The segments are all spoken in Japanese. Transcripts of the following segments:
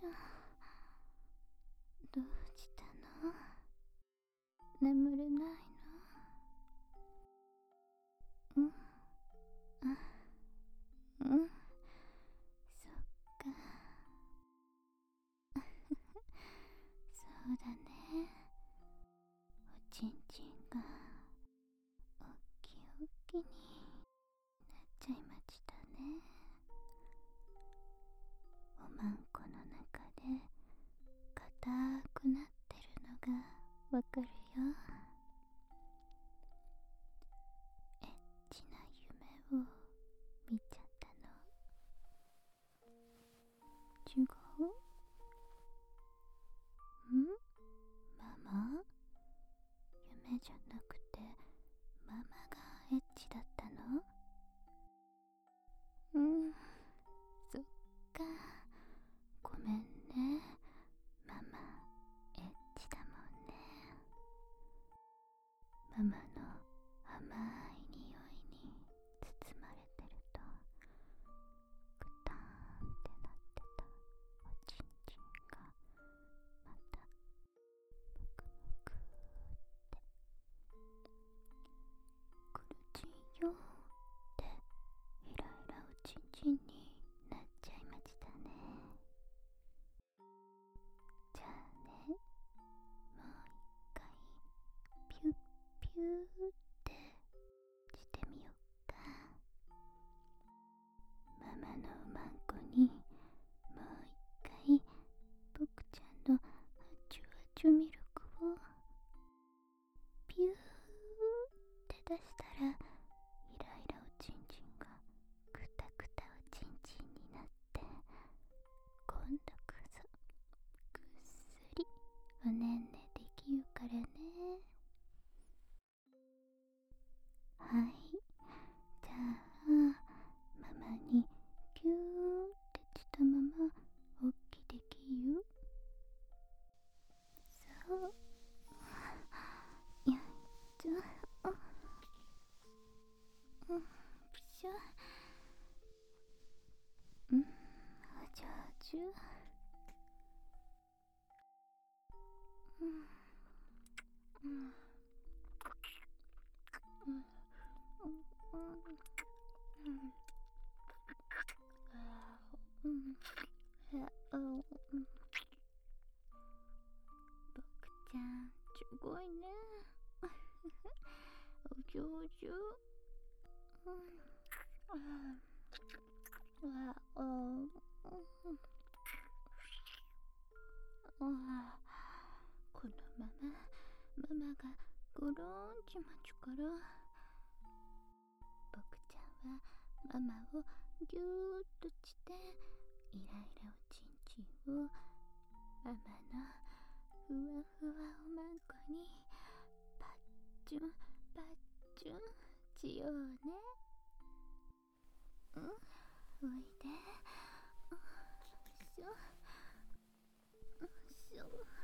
どうしたの？眠れないの？うん、うん、そっか。そうだね。おちんちんがおっきいおっきになっちゃいましたね。おまんこの中で硬くなってるのがわかるよ。エッチな夢を見ちゃったの？違う？ママ？夢じゃなくてママがエッチだったの？そっか。ごめんね。ママエッチだもんね。ママの甘い匂いに包まれてるとグターンってなってたおちんちんがまたブクブクって苦しいよってイライラおちんちんになっちゃいましたね。じゃあね、もう一回ピュッピューってしてみよっか。ママのおまんこにもう一回僕ちゃんのあちゅあちゅミルクをピューって出したら、イライラおちんちんがクタクタおちんちんになって、今度こそぐっすりおねんねできるからね。はい、じゃあママにキューってしたままおっきできる？そう、よいしょ。ぷしょ。お上手。僕ちゃんすごいね。お上手。このままママがゴローンちまちから僕ちゃんはママをぎゅーっとしてイライラおちんちんをママのふわふわおまんこにパッチュンパッチュンしようね。おいで。しょしょ。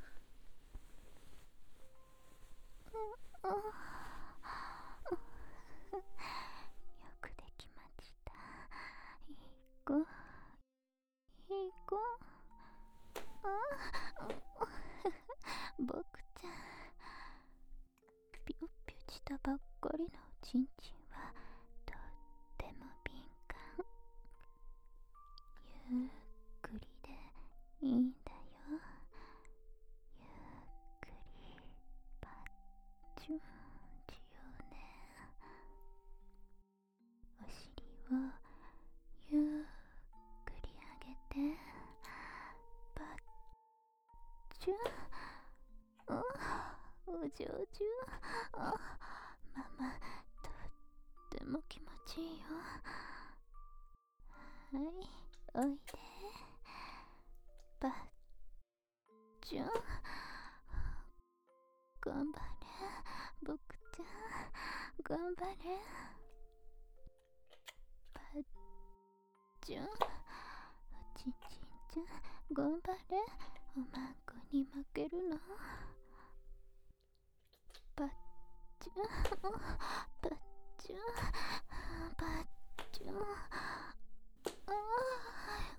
よくできました。いい子いい子。僕ちゃんピュッピュしたばっかりのおちんちんはとっても敏感。ゆっくりでいいんだよ。ゆっくりパッチュンしようね。お尻をゆっくり上げてパッチュン。お上手。ママとっても気持ちいいよ。はい、おいで。パッチュン。頑張れ僕ちゃん、頑張れ。パッチュン。おちんちんちゃん頑張れ。おまんこに負けるの？パッチュンパッチュンパッチュン。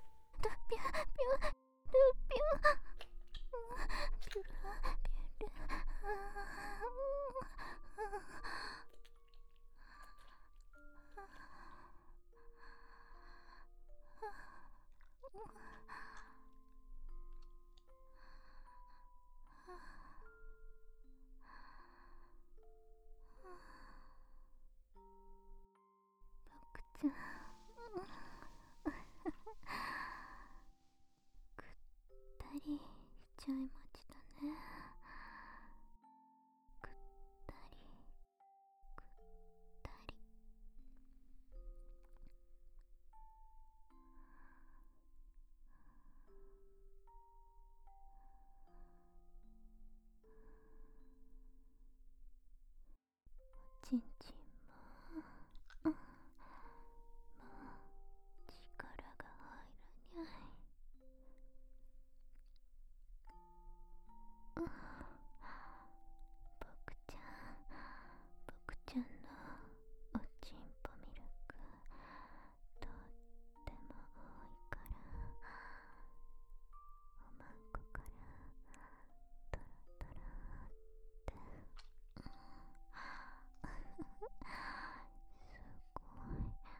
ドピュピュドピュピュラピュラ僕ちゃんぐったりしちゃいましたね。ぐったりぐったり。おちんちんももう力が入らにゃい。僕ちゃんのおちんぽミルクとっても多いからおまんこからトロトロってすごい。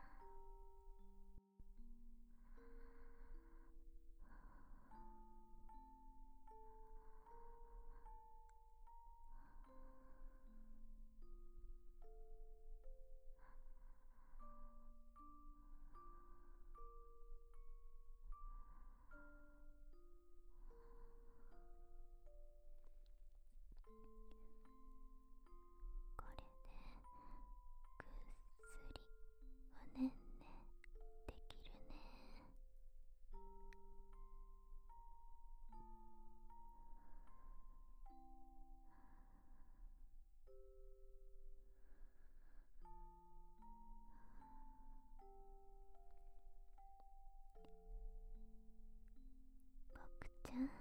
これでぐっすりおねんねできるね。僕ちゃん